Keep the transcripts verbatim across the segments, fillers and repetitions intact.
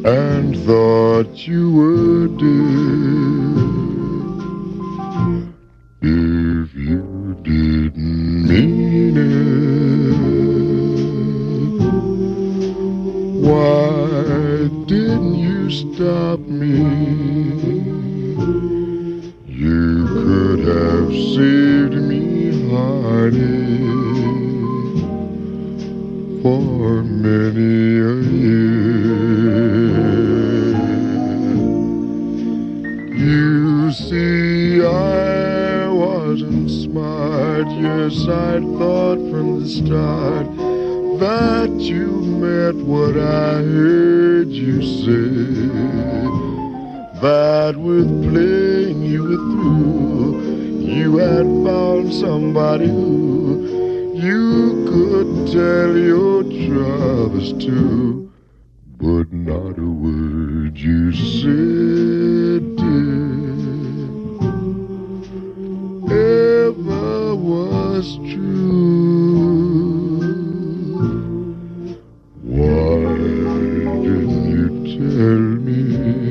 and thought you were dead. If you didn't mean it, why didn't you stop me? You could have saved me heartache for many a year. You see, I wasn't smart. Yes, I thought from the start that you meant what I heard you say, that with playing you were through. You had found somebody who you could tell your troubles to, but not a word you said, dear, ever was true. Why didn't you tell me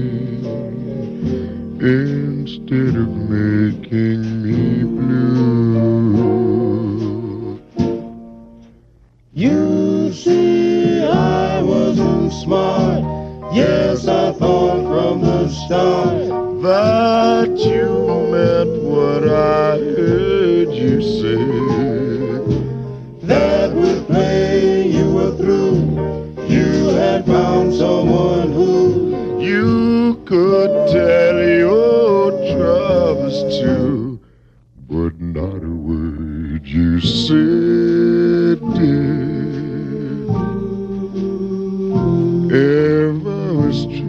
instead of making me blue? You see, I wasn't smart. Yes, I thought from the start that you meant what I heard you say, that with play you were through. You had found someone who you could tell your troubles to, but not a word you said, dear, ever was true.